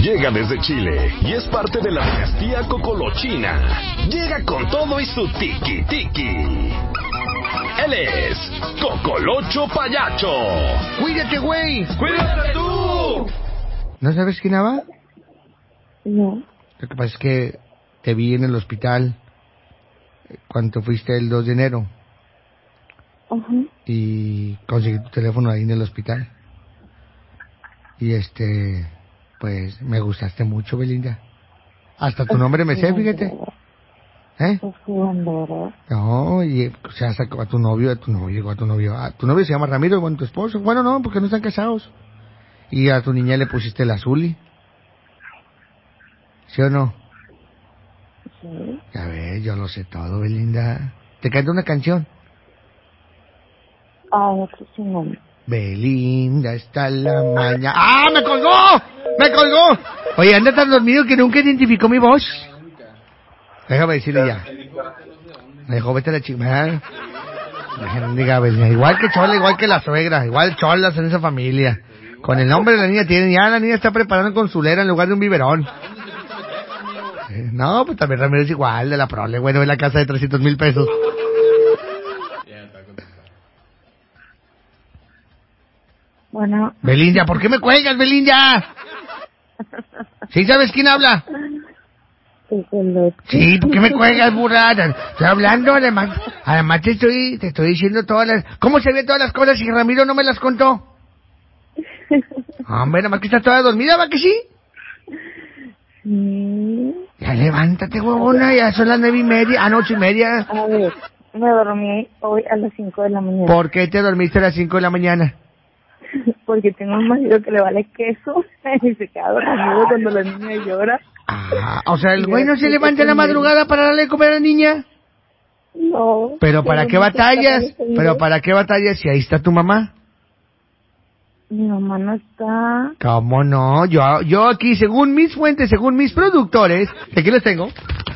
Llega desde Chile y es parte de la dinastía Cocolochina. Llega con todo y su tiki-tiki. Él es Cocolocho Payacho. ¡Cuídate, güey! ¡Cuídate tú! ¿No sabes quién va? No. Lo que pasa es que te vi en el hospital cuando fuiste el 2 de enero. Ajá. Y conseguí tu teléfono ahí en el hospital. Y pues me gustaste mucho, Belinda. Hasta tu nombre me sé, fíjate. ¿Eh? No, y o sea, sacó a tu novio. Tu novio se llama Ramiro, bueno, tu esposo. Bueno, no, porque no están casados. Y a tu niña le pusiste el Azuli. ¿Sí o no? Sí. Ya ves, yo lo sé todo, Belinda. ¿Te canto una canción? No sé si no. Belinda está la mañana. ¡Ah, me colgó! ¡Me colgó! Oye, anda tan dormido que nunca identificó mi voz. Déjame decirle ya. Me dejó, vete a la chingada. Diga, Belinda, igual que Chola, igual que la suegra, igual cholas en esa familia. Con el nombre de la niña tienen, ya la niña está preparando consulera en lugar de un biberón. No, pues también Ramiro es igual, de la prole, bueno, es la casa de 300,000 pesos. Bueno. Belinda, ¿por qué me cuelgas, Belinda? ¿Sí sabes quién habla? Sí, ¿por qué me cuelgas, burrada? Estoy hablando, además te estoy diciendo todas las... ¿Cómo se ve todas las cosas si Ramiro no me las contó? Hombre, nada más que está toda dormida, ¿va que sí? Sí. Ya levántate, huevona, ya son las 9:30, 8:30. A ver, me dormí hoy a las 5 de la mañana. ¿Por qué te dormiste a las 5 de la mañana? Porque tengo un marido que le vale queso y se queda dormido cuando la niña llora. Ah, o sea, el güey no se levanta en la madrugada para darle de comer a la niña. No. ¿Pero para qué batallas? ¿Pero para qué batallas si ahí está tu mamá? Mi mamá no está. ¿Cómo no? Yo aquí, según mis fuentes, según mis productores, que aquí los tengo.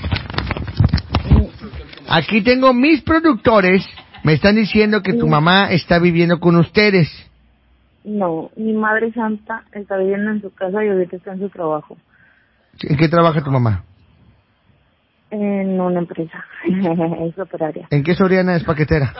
Aquí tengo mis productores, me están diciendo que tu mamá está viviendo con ustedes. No, mi madre santa está viviendo en su casa y ahorita está en su trabajo. ¿En qué trabaja tu mamá? En una empresa, es operaria. ¿En qué Soriana es paquetera?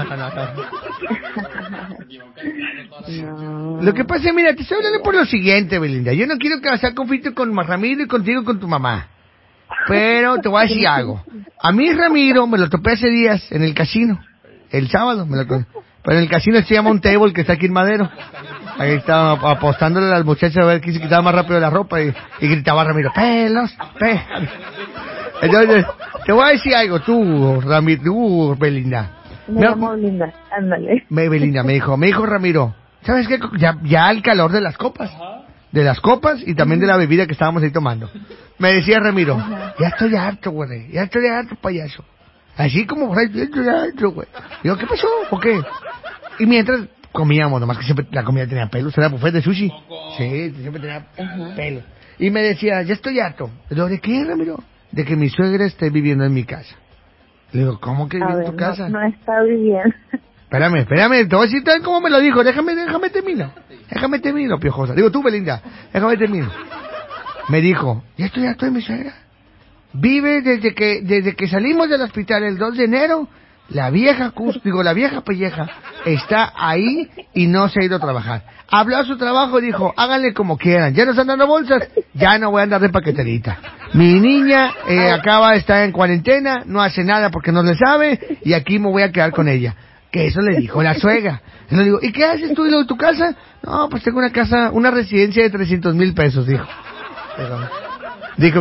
No. Lo que pasa es, mira, te estoy hablando por lo siguiente, Belinda. Yo no quiero causar conflicto con Ramiro y contigo con tu mamá. Pero te voy a decir algo. A mí Ramiro me lo topé hace días en el casino. El sábado me lo topé. Pero en el casino se llama un table que está aquí en Madero. Ahí estaba apostándole a las muchachas a ver quién se quitaba más rápido la ropa y gritaba Ramiro, pelos. Entonces, te voy a decir algo, tú, Ramiro, tú, Belinda. Me llamo Belinda, ándale. Belinda me dijo Ramiro, ¿sabes qué? Ya el calor de las copas. De las copas y también de la bebida que estábamos ahí tomando. Me decía Ramiro, ya estoy harto, güey, ya estoy harto, payaso. Así como, ya estoy harto, güey. Digo, ¿qué pasó? ¿Por qué? Y mientras comíamos, nomás que siempre la comida tenía pelos, era buffet de sushi. Sí, siempre tenía pelos. Y me decía, ya estoy harto. Le digo, ¿de qué, Ramiro? De que mi suegra esté viviendo en mi casa. Le digo, ¿cómo que vive en tu casa? No está viviendo. Espérame, te voy a decir tal como me lo dijo, déjame termino, piojosa. Digo, tú, Belinda, déjame termino. Me dijo, ya estoy harto de mi suegra. Vive desde que salimos del hospital el 2 de enero, la vieja pelleja está ahí y no se ha ido a trabajar. Habló a su trabajo y dijo, háganle como quieran, ya no están dando bolsas, ya no voy a andar de paqueterita. Mi niña acaba de estar en cuarentena, no hace nada porque no le sabe y aquí me voy a quedar con ella. Que eso le dijo la suegra. Y le digo, ¿y qué haces tú en tu casa? No, pues tengo una residencia de 300,000 pesos, dijo. Dijo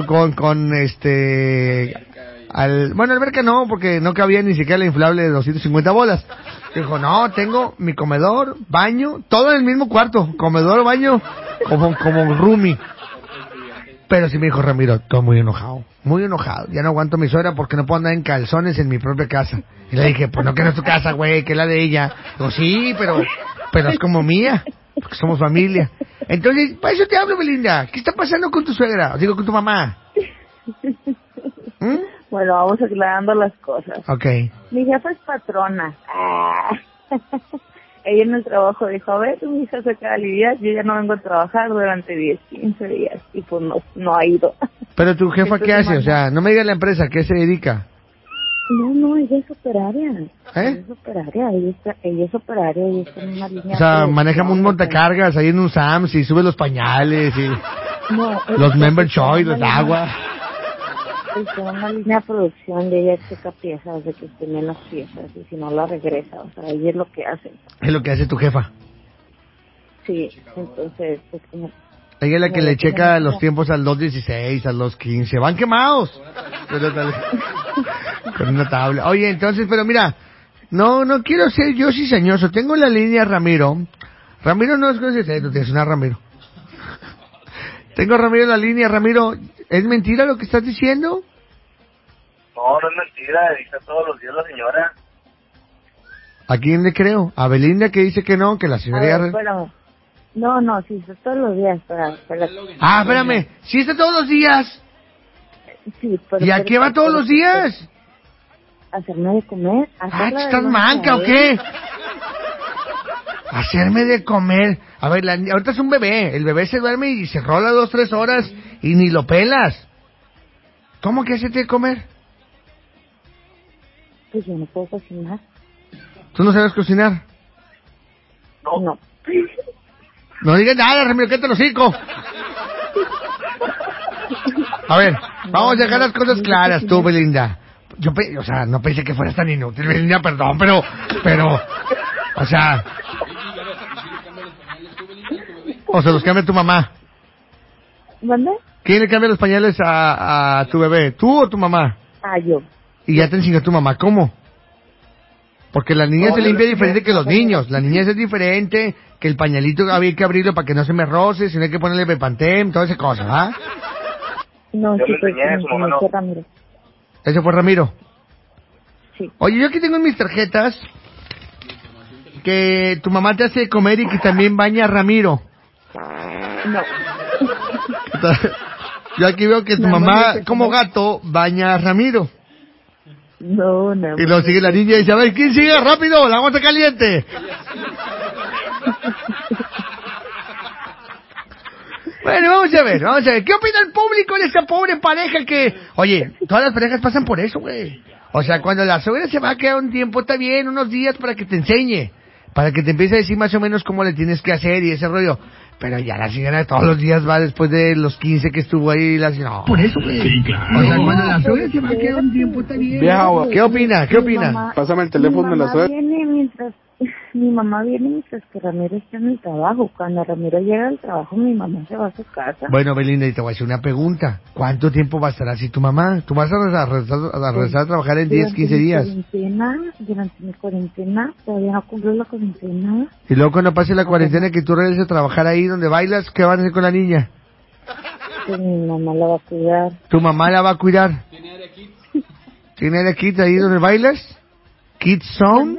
alberca no, porque no cabía ni siquiera la inflable de 250 bolas. Dijo, no, tengo mi comedor, baño, todo en el mismo cuarto, comedor, baño, como roomie. Pero sí me dijo Ramiro, estoy muy enojado, ya no aguanto a mi suegra porque no puedo andar en calzones en mi propia casa. Y le dije, pues no, que no es tu casa, güey, que es la de ella. Digo, sí, pero es como mía, porque somos familia. Entonces, para eso te hablo, Belinda. ¿Qué está pasando con tu suegra? Digo, con tu mamá. Bueno, vamos aclarando las cosas. Ok. Mi jefa es patrona. ella en el trabajo dijo, a ver, mi hija se acaba de aliviar, yo ya no vengo a trabajar durante 10, 15 días, y pues no ha ido. Pero tu jefa, ¿qué hace? Entonces, O sea, no me diga la empresa, ¿qué se dedica? No, ella es operaria. Ella ¿Eh? es operaria, ella es operaria, ella está en una línea. O sea, de maneja un producción, montacargas ahí en un Sams y sube los pañales y No, los member está en choice, una los línea- agua. Está en una línea de producción y ella checa piezas de que tienen las piezas y si no la regresa, o sea, ella es lo que hace. Es lo que hace tu jefa. Sí, entonces, pues como... Ella es la que como le ya checa tenemos los como- tiempos al 2:16, al 2:15. ¡Van quemados! Con una tabla. Oye, entonces, pero mira, no quiero ser yo cizañoso. Tengo la línea Ramiro. Ramiro no es grosero, es una Ramiro. Tengo a Ramiro en la línea. Ramiro, ¿es mentira lo que estás diciendo? No, no es mentira, dice todos los días la señora. ¿A quién le creo? ¿A Belinda que dice que no, que la A señora ver, ya... espérame. No, sí, está todos los días, para... Ah, espérame, ¿sí está todos los días? Sí, pero... ¿Y a qué va todos los días? Hacerme de comer. Ah, ¿estás manca o qué? Hacerme de comer. A ver, ahorita es un bebé. El bebé se duerme y se rola 2-3 horas y ni lo pelas. ¿Cómo que hacerte de comer? Pues yo no puedo cocinar. ¿Tú no sabes cocinar? No. No digas nada, Ramiro, que te lo hocico. A ver, vamos a dejar las cosas claras, tú, Belinda. O sea, no pensé que fueras tan inútil, Belinda, perdón, pero, o sea... O se los cambia tu mamá. ¿Dónde? ¿Quién le cambia los pañales a tu bebé? ¿Tú o tu mamá? Yo. Y ya te enseñó tu mamá, ¿cómo? Porque la niña se limpia diferente que los niños. La niña es diferente, que el pañalito había que abrirlo para que no se me roce, sino hay que ponerle Bepantem, toda esa cosa, ¿ah? No, Yo sí, le pues enseñé a su mamá, no. Ramiro. Ese fue Ramiro. Sí. Oye, yo aquí tengo en mis tarjetas que tu mamá te hace de comer y que también baña a Ramiro. No. Yo aquí veo que tu mamá, como gato, baña a Ramiro. No. Y luego sigue la niña y dice, a ver, ¿quién sigue? ¡Rápido! ¡La agua está caliente! Bueno, vamos a ver. ¿Qué opina el público de esta pobre pareja que... Oye, todas las parejas pasan por eso, güey. O sea, cuando la suegra se va a quedar un tiempo, está bien, unos días para que te enseñe. Para que te empiece a decir más o menos cómo le tienes que hacer y ese rollo. Pero ya la señora todos los días va después de los 15 que estuvo ahí. La señora, no, por eso, güey. Sí, claro. O sea, cuando la suegra se va a quedar un tiempo, está bien. Vieja, ¿Qué opina? ¿Qué opina? Pásame el teléfono de la suegra. Mi mamá viene mientras que Ramiro está en el trabajo. Cuando Ramiro llega al trabajo, mi mamá se va a su casa. Bueno, Belinda, y te voy a hacer una pregunta. ¿Cuánto tiempo va a estar así tu mamá? ¿Tú vas a regresar a trabajar en 10, 15 días? Durante mi cuarentena, todavía no cumplo la cuarentena. Y luego cuando pase la cuarentena que tú regreses a trabajar ahí donde bailas, ¿qué van a hacer con la niña? Pues mi mamá la va a cuidar. ¿Tu mamá la va a cuidar? ¿Tiene área kids ahí donde bailas? ¿Kids Zone?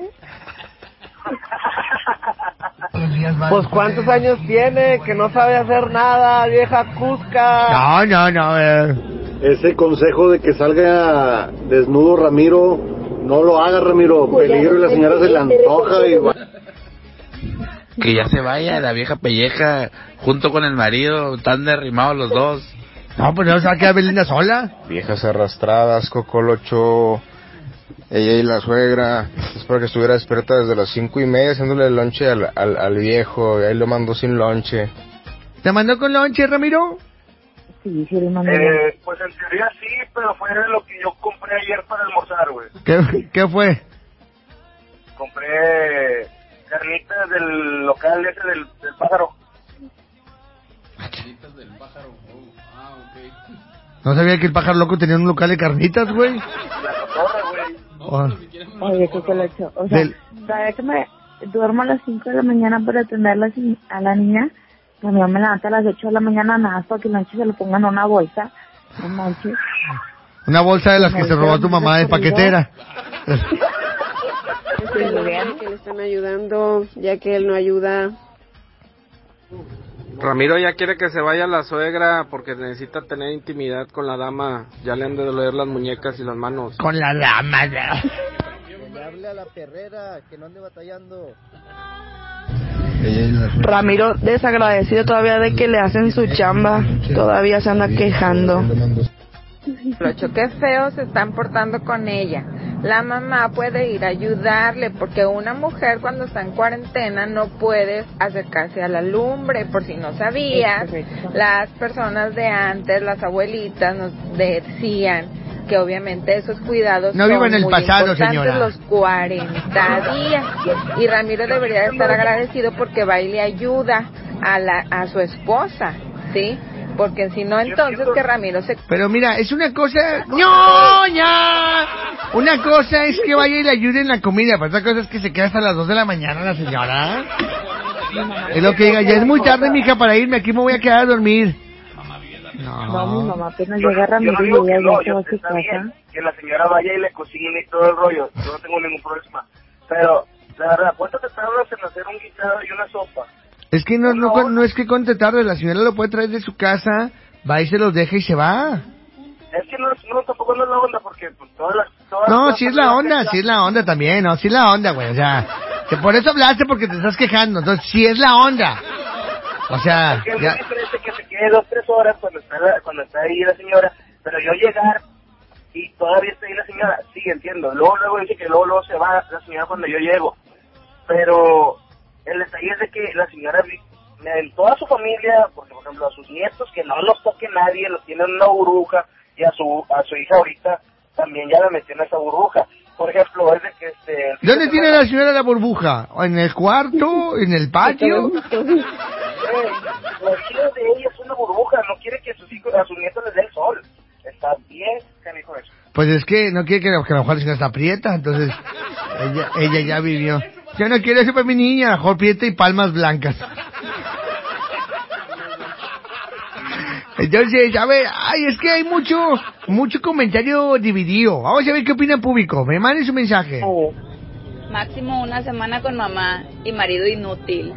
Pues ¿cuántos años tiene? Que no sabe hacer nada, vieja cusca. No. Ese consejo de que salga desnudo Ramiro, no lo haga Ramiro, peligro y la señora se le antoja y va. Que ya se vaya la vieja pelleja junto con el marido, están derrimados los dos. No, pues no se va a quedar Belinda sola. Viejas arrastradas, Cocolocho, ella y la suegra, es para que estuviera despierta desde las 5:30 haciéndole el lonche al viejo, y ahí lo mandó sin lonche. ¿Te mandó con lonche, Ramiro? Sí, le mandó. Pues en teoría sí, pero fue lo que yo compré ayer para almorzar, güey. ¿Qué fue? Compré carnitas del local ese del pájaro. Carnitas del pájaro. No sabía que el pájaro loco tenía un local de carnitas, güey. La cotorra, güey. Oye, ¿qué lo he hecho? O sea, ¿sabes que me duermo a las 5 de la mañana para atenderla a la niña? Mi mamá me levanta a las 8 de la mañana nada más para que el lonche se lo pongan en una bolsa. No manches. Una bolsa de las que se robó tu mamá de paquetera. Que le están ayudando, ya que él no ayuda. Ramiro ya quiere que se vaya la suegra porque necesita tener intimidad con la dama. Ya le han de doler las muñecas y las manos. Con la dama. Que le hable a la perrera, que no ande batallando. Ramiro desagradecido todavía de que le hacen su chamba, todavía se anda quejando. Colocho, qué feo se están portando con ella. La mamá puede ir a ayudarle, porque una mujer cuando está en cuarentena no puede acercarse a la lumbre. Por si no sabías, las personas de antes, las abuelitas, nos decían que obviamente esos cuidados no son vivan el muy pasado, importantes, señora. los 40 días. Y Ramiro debería de estar agradecido porque va y le ayuda a su esposa, ¿sí? Porque si no, entonces que Ramiro se... Pero mira, es una cosa... ¡Ñoña! Una cosa es que vaya y le ayude en la comida, pero otra cosa es que se quede hasta las 2 de la mañana la señora. Es lo que diga, ya es muy tarde, mija, para irme, aquí me voy a quedar a dormir. No, mi mamá apenas llega Ramiro y ella ya se va a su casa. Que la señora vaya y le cocine y todo el rollo, yo no tengo ningún problema. Pero, la verdad, ¿cuánto te tardas en hacer un guisado y una sopa? Es que no es que conte tarde, la señora lo puede traer de su casa, va y se los deja y se va. Es que no tampoco no es la onda, porque pues, todas no, sí es la onda también, no, sí es la onda, güey, o sea, que por eso hablaste porque te estás quejando, entonces sí es la onda. O sea, es que es muy diferente que se quede 2-3 horas cuando está ahí la señora, pero yo llegar y todavía está ahí la señora, sí, entiendo. Luego dice que luego se va la señora cuando yo llego, pero el detalle es de que la señora, en toda su familia, porque por ejemplo a sus nietos, que no los toque nadie, los tienen en una burbuja, y a su hija ahorita también ya la metió en esa burbuja. Por ejemplo, es de que ¿dónde tiene la señora la burbuja? ¿En el cuarto? ¿En el patio? La vida de ella es una burbuja, no quiere que a sus nietos les dé el sol. Está bien, canijo eso. Pues es que no quiere que a lo mejor la señora está prieta, entonces ella ya vivió. Yo no quiero eso para mi niña, mejor prieta y palmas blancas. Entonces, a ver, es que hay mucho comentario dividido. Vamos a ver qué opina el público. Me manden su mensaje. Máximo una semana con mamá y marido inútil.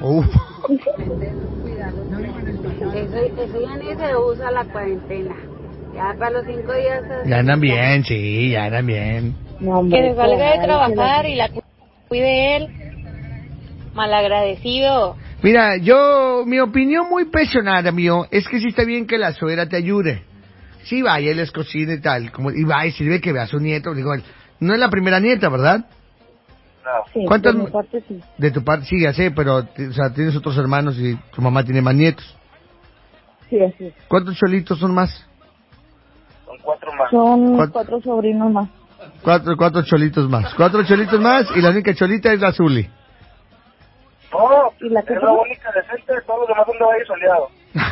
Eso ya ni se usa la cuarentena. Ya para los 5 días... Ya andan bien, sí, ya andan bien. No, hombre, que se salga de trabajar y la cuide él. Malagradecido. Mira, mi opinión muy personal, mío, es que sí está bien que la suegra te ayude. Sí, vaya y les cocine y tal. Y va y sirve que vea a su nieto. Digo, no es la primera nieta, ¿verdad? No. Sí, ¿cuántos? De mi parte sí. De tu parte sí, ya sé, pero o sea, tienes otros hermanos y tu mamá tiene más nietos. Sí, así es. ¿Cuántos cholitos son más? Son 4 más. Son 4 sobrinos más. Cuatro cholitos más. 4 cholitos más y la única cholita es la Zuli. No, es la única decente, todos los demás son de Valle Soleado.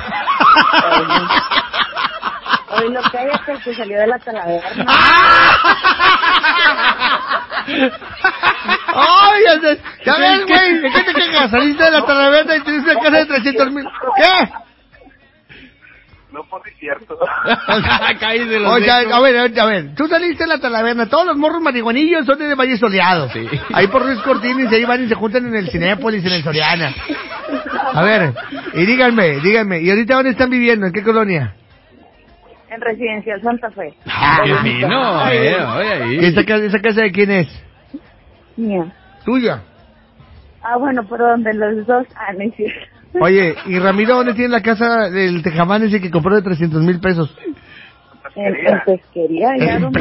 Hoy lo que hay es el que salió de la Talaverna. ¡Ay, ya ves, güey! ¿De qué te quejas? Saliste de la Talaverna y tienes una casa de 300,000. ¿Qué? No, por cierto. Oye, a ver, tú saliste de la Talaverna, todos los morros marihuanillos son de Valle Soleado. Sí. Ahí por Luis Cortines, y ahí van y se juntan en el Cinépolis, en el Soriana. A ver, y díganme, ¿y ahorita dónde están viviendo? ¿En qué colonia? En Residencial Santa Fe. ¡Qué fino! Ahí. ¿Esa casa de quién es? Mía. ¿Tuya? Bueno, pero donde los dos... no es cierto. Oye, ¿y Ramiro dónde tiene la casa del tejamán ese que compró de 300,000 pesos? En pesquería, ya donde...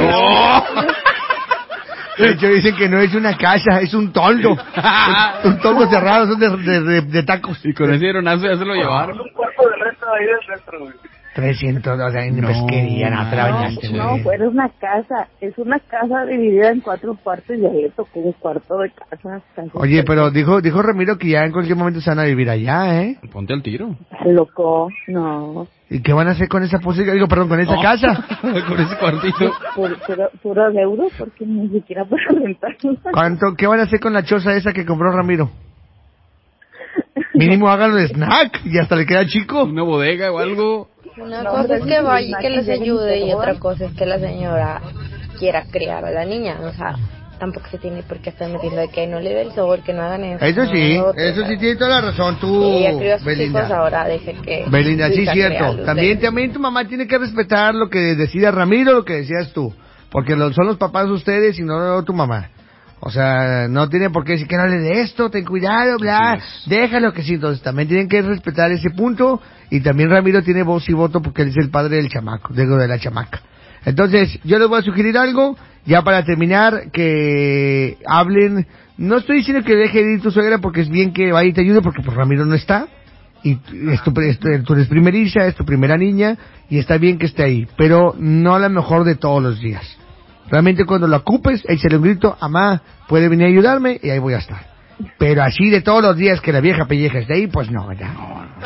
De hecho, dicen que no es una casa, es un toldo. Un toldo cerrado, son de tacos. Y con ese aeronazo ya se lo llevaron. Un cuarto de renta ahí del centro, güey. 300, o sea, en pesquería, no te la bañaste, güey. No, pero es una casa dividida en 4 cuartos y ahí le tocó un cuarto de casa. Oye, pero dijo Ramiro que ya en cualquier momento se van a vivir allá, ¿eh? Ponte al tiro. ¿Estás loco? No. ¿Y qué van a hacer con esa con esa casa? Con ese cuartito. Puro euro, porque ni siquiera para rentar. ¿Qué van a hacer con la choza esa que compró Ramiro? Mínimo háganlo de snack y hasta le queda chico. Una bodega o algo. Una cosa es que vaya y que les ayude y otra cosa es que la señora quiera criar a la niña, o sea, tampoco se tiene por qué estar metiendo de que no le dé el sabor, que no hagan eso. Eso sí tiene toda la razón tú, ella crió a sus Belinda. hijos, ahora deje que... Belinda, sí, cierto. También tu mamá tiene que respetar lo que decida Ramiro, lo que decías tú, porque son los papás de ustedes y no tu mamá. O sea, no tiene por qué decir que no hable de esto, ten cuidado, bla, déjalo que sí. Entonces también tienen que respetar ese punto. Y también Ramiro tiene voz y voto porque él es el padre del chamaco, de la chamaca. Entonces, yo les voy a sugerir algo, ya para terminar, que hablen. No estoy diciendo que deje de ir tu suegra porque es bien que vaya y te ayude, porque pues Ramiro no está. Y tú eres primeriza, es tu primera niña, y está bien que esté ahí. Pero no a lo mejor de todos los días. Realmente cuando la ocupes, échale un grito, mamá, puede venir a ayudarme, y ahí voy a estar. Pero así de todos los días que la vieja pelleja esté ahí, pues no, ¿verdad?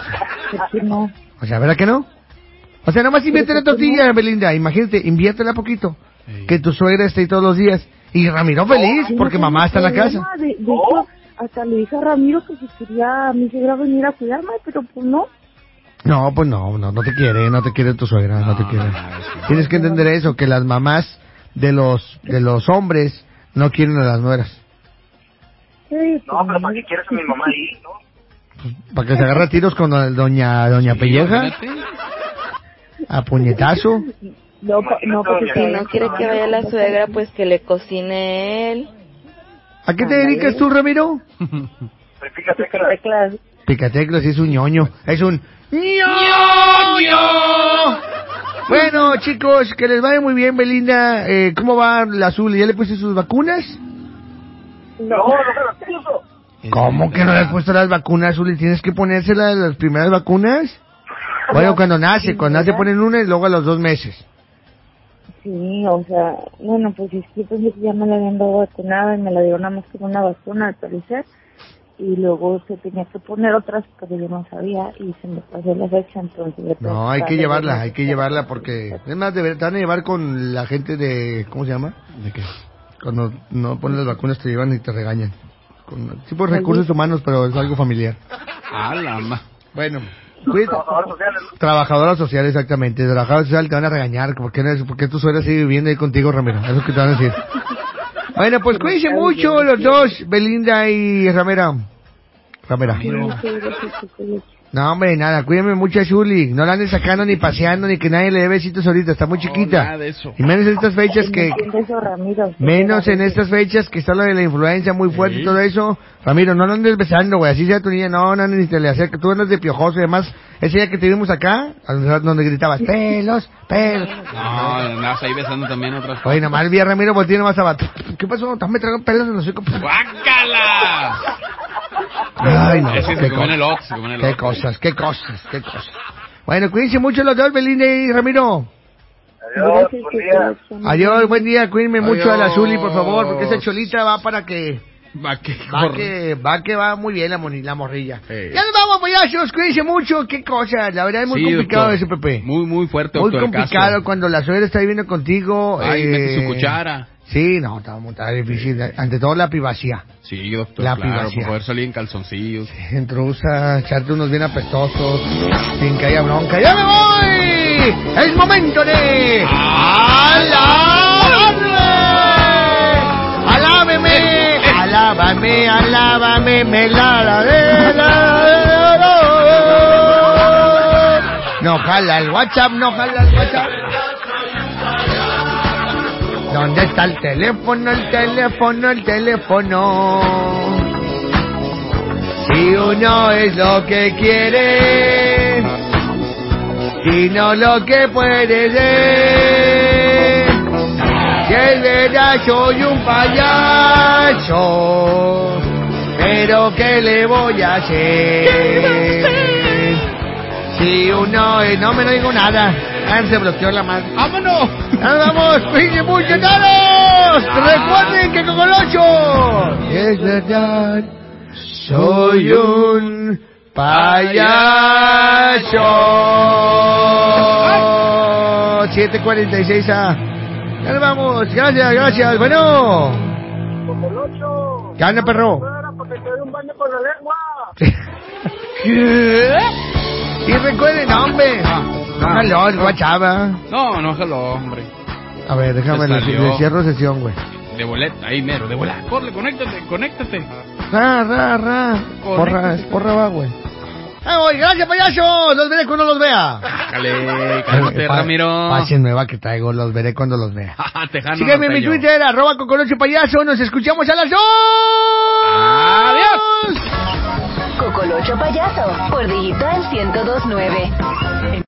No. O sea, ¿verdad que no? O sea, nomás invierte la tortilla, Belinda, imagínate, inviértela poquito. Que tu suegra esté ahí todos los días. Y Ramiro feliz, porque mamá está en la casa. De hecho, hasta le dije a Ramiro que si quería mi suegra venir a cuidarme, pero pues no. No, pues no te quiere tu suegra, no te quiere. Tienes que entender eso, que las mamás de los hombres no quieren a las nueras. Sí, No, pero ¿para qué quieres a mi mamá ahí, no? Pues, ¿para que se agarre a tiros con doña Pelleja? ¿A puñetazo? No, porque si no quiere que vaya la suegra, pues que le cocine él. ¿A qué te dedicas tú, Ramiro? Picateclas. Picateclas, sí, es un ñoño. Es un ñoño. Bueno, chicos, que les vaya muy bien, Belinda. ¿Cómo va la azul? ¿Ya le puse sus vacunas? No me las puso. ¿Cómo que no le has puesto las vacunas, Azul? ¿Tienes que ponérselas las primeras vacunas? Bueno, cuando nace ponen una y luego a los 2 meses. Sí, o sea, bueno, pues es que pensé que ya me la habían dado vacunada y me la dieron nada más con una vacuna al parecer. Y luego se tenía que poner otras, pero yo no sabía y se me pasó la fecha, entonces... No, hay que llevarla porque... Es más, te van a llevar con la gente de... ¿Cómo se llama? ¿De qué? Cuando no pones las vacunas te llevan y te regañan. Con tipo de recursos humanos, pero es algo familiar. Bueno, trabajadora social, exactamente. Trabajadora social te van a regañar. ¿Por qué tu suegra sigue viviendo ahí contigo, Ramiro? Eso que te van a decir. Bueno, pues cuídense mucho los dos, Belinda y Ramera. No, hombre, nada, cuídame mucho a Shuli. No la anden sacando ni paseando, ni que nadie le dé besitos ahorita, está muy chiquita. Nada de eso. Y menos en estas fechas que... Menos en estas fechas que está lo de la influencia muy fuerte y todo eso. Ramiro, no la andes besando, güey, así sea tu niña, no andes ni te le acerques, tú andas de piojoso y además, ese día que te vimos acá, donde gritabas, pelos. No, andabas ahí besando también otras cosas. Oye, nomás el día Ramiro volteó nomás a... ¿Qué pasó? ¿Estás me tragando pelos en los hocico? ¡Guácala! Ay, no. Qué cosas. Bueno, cuídense mucho los dos, Belinda y Ramiro. Adiós, buen día. Adiós, buen día. Cuídenme mucho a la Zuli, por favor, porque esa cholita va para que... Va muy bien la morrilla. Ya nos vamos, payasos, cuídense mucho. Qué cosa, la verdad es muy complicado, doctor. Ese Pepe. Muy fuerte, muy complicado cuando la suegra está viviendo contigo. Mete su cuchara. Sí, no, está difícil. Ante todo la privacidad. Sí, doctor, la claro, privacidad. por poder salir en calzoncillos. Sí, intrusa, echarte unos bien apestosos, sin que haya bronca. ¡Ya me voy! ¡Es momento de... ¡Alábame, me No jala el WhatsApp. ¿Dónde está el teléfono? Si uno es lo que quiere, sino lo que puede ser. Si es verdad soy un payaso, pero ¿qué le voy a hacer? Si uno es... No digo nada. Se bloqueó la madre. ¡Vámonos! ¡Vamos! ¡Cuídense mucho todos! ¡Recuerden que Cocolocho es verdad! ¡Soy un payaso! 7:46 a... ¡Ya nos vamos! ¡Gracias! ¡Bueno! Cocolocho. ¿Qué anda, perro? Porque te doy un baño con la lengua. ¿Qué? Y recuerden, hombre... No jaló el WhatsApp. No jaló, hombre. A ver, déjame, le cierro sesión, güey. De boleta, ahí mero, de boleta. Corre, conéctate. Ra. Porra va, güey. voy, gracias, payaso. Los veré cuando los vea. Cálmate, Ramiro. Pase nueva que traigo, los veré cuando los vea. Tejano Sígueme en mi norteño. Twitter, @Cocolocho Payaso. Nos escuchamos a las 2. ¡Adiós! Cocolocho Payaso, por Digital 102.9.